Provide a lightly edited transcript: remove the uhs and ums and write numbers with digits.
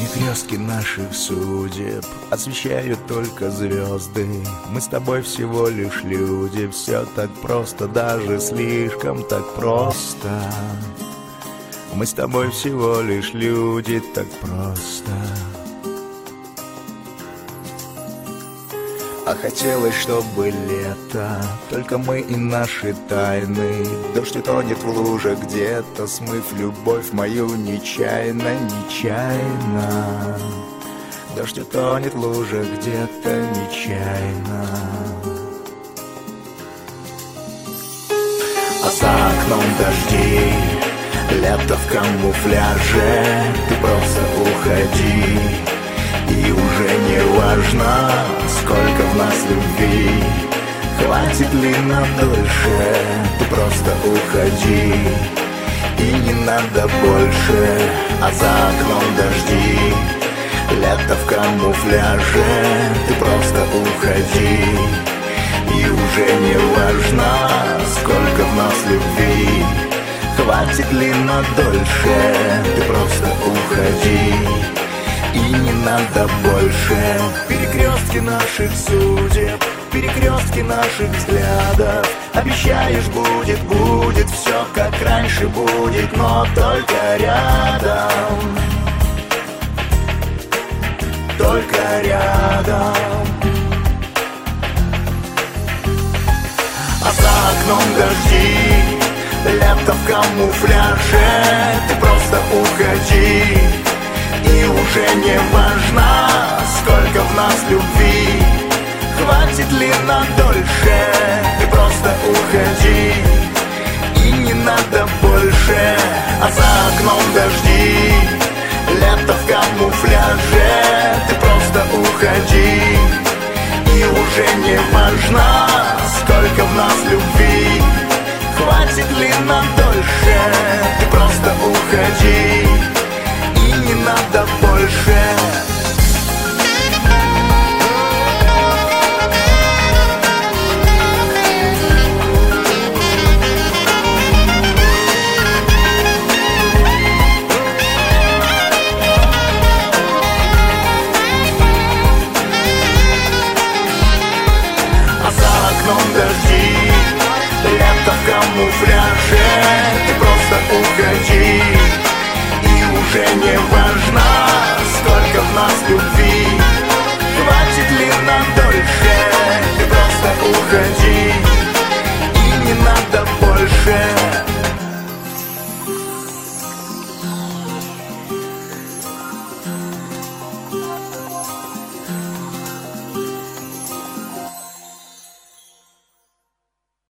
Перекрестки наших судеб освещают только звезды. Мы с тобой всего лишь люди. Все так просто, даже слишком так просто. Мы с тобой всего лишь люди, так просто. А хотелось, чтобы лето, только мы и наши тайны. Дождь утонет в луже где-то, смыв любовь мою нечаянно, нечаянно. Дождь утонет в луже где-то нечаянно. А за окном дожди, лето в камуфляже. Ты просто уходи, и уже не важно, сколько в нас любви. Хватит ли нам дольше? Ты просто уходи, и не надо больше. А за окном дожди, лето в камуфляже. Ты просто уходи, и уже не важно, сколько в нас любви. Хватит ли нам дольше? Ты просто уходи, и не надо больше. Перекрестки наших судеб, перекрестки наших взглядов. Обещаешь, будет, будет все как раньше будет, но только рядом, только рядом. А за окном дожди, лето в камуфляже. Ты просто уходи, и уже не важно, сколько в нас любви. Хватит ли нам дольше? Ты просто уходи, и не надо больше. А за окном дожди, лето в камуфляже. Ты просто уходи, и уже не важно, сколько в нас любви. Хватит ли нам дольше? Ты просто уходи, не надо больше. А за окном дожди, лето в камуфляже. Ты просто уходи, и уже не важно,